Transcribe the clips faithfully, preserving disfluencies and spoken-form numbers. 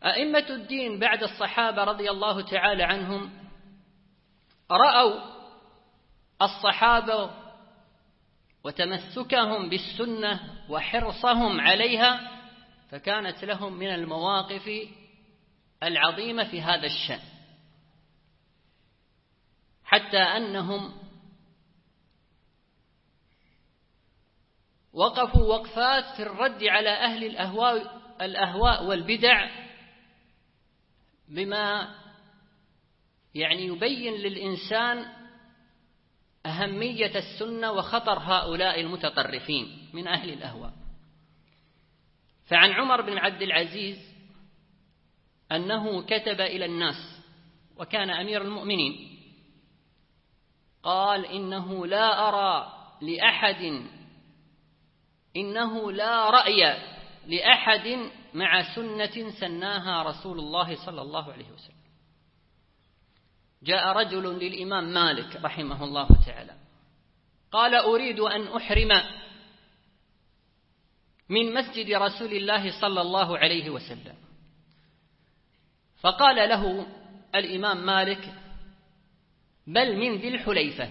أئمة الدين بعد الصحابة رضي الله تعالى عنهم رأوا الصحابة وتمسكهم بالسنة وحرصهم عليها، فكانت لهم من المواقف العظيمة في هذا الشأن، حتى أنهم وقفوا وقفات في الرد على أهل الأهواء, الأهواء والبدع، بما يعني يبين للإنسان أهمية السنة وخطر هؤلاء المتطرفين من أهل الأهواء. فعن عمر بن عبد العزيز أنه كتب إلى الناس وكان أمير المؤمنين، قال: إنه لا أرى لأحد إنه لا رأي لأحد مع سنة سناها رسول الله صلى الله عليه وسلم. جاء رجل للإمام مالك رحمه الله تعالى قال: أريد أن أحرم من مسجد رسول الله صلى الله عليه وسلم. فقال له الإمام مالك: بل من ذي الحليفة.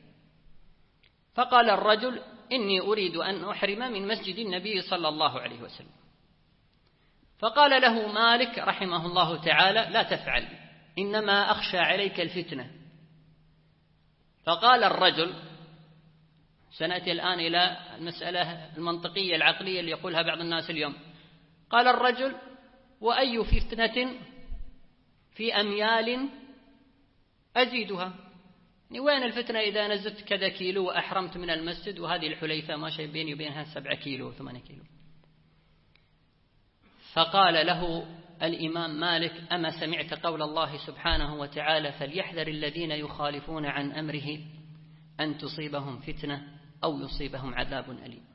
فقال الرجل: إني أريد أن أحرم من مسجد النبي صلى الله عليه وسلم. فقال له مالك رحمه الله تعالى: لا تفعل، إنما أخشى عليك الفتنة. فقال الرجل، سنأتي الآن إلى المسألة المنطقية العقلية اللي يقولها بعض الناس اليوم، قال الرجل: وأي فتنة في أميال أزيدها؟ وين الفتنة إذا نزلت كذا كيلو وأحرمت من المسجد وهذه الحليفة ما شيء بيني وبينها سبعة كيلو ثمانية كيلو؟ فقال له الإمام مالك: أما سمعت قول الله سبحانه وتعالى: فليحذر الذين يخالفون عن أمره أن تصيبهم فتنة أو يصيبهم عذاب أليم.